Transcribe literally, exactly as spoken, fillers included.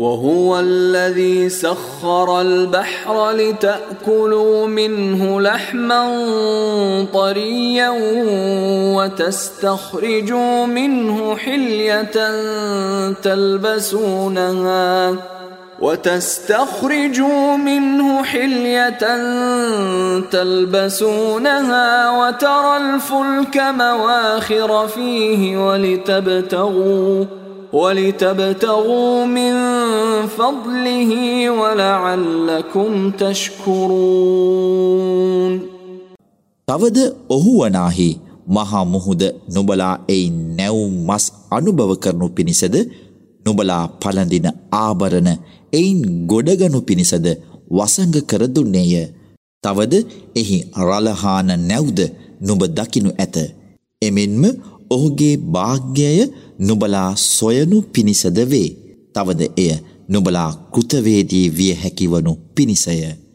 وهو الذي سخر البحر لتأكلوا منه لحما طريا وتستخرجوا منه حلية تلبسونها وتستخرجوا منه حلية تلبسونها وترى الفلك مواخر فيه ولتبتغوا ولتبتغوا من فضله ولعلكم تشكرون. තවද ඔහු වනාහි මහා මුහුද නුඹලා එයින් නැව් මස් අනුභව කරනු පිණිසද නුඹලා පළඳින ආභරණ එයින් ගොඩගනු පිණිසද වසඟ කර දුන්නේය. තවද එහි රළහාන නැව්ද නුඹ දකිනු ඇත. එමෙන්ම ඔහුගේ භාග්‍යය නුඹලා සොයනු පිණිසද වේ. තවද එය නුඹලා කෘතවේදී විය හැකිවනු පිණිසය.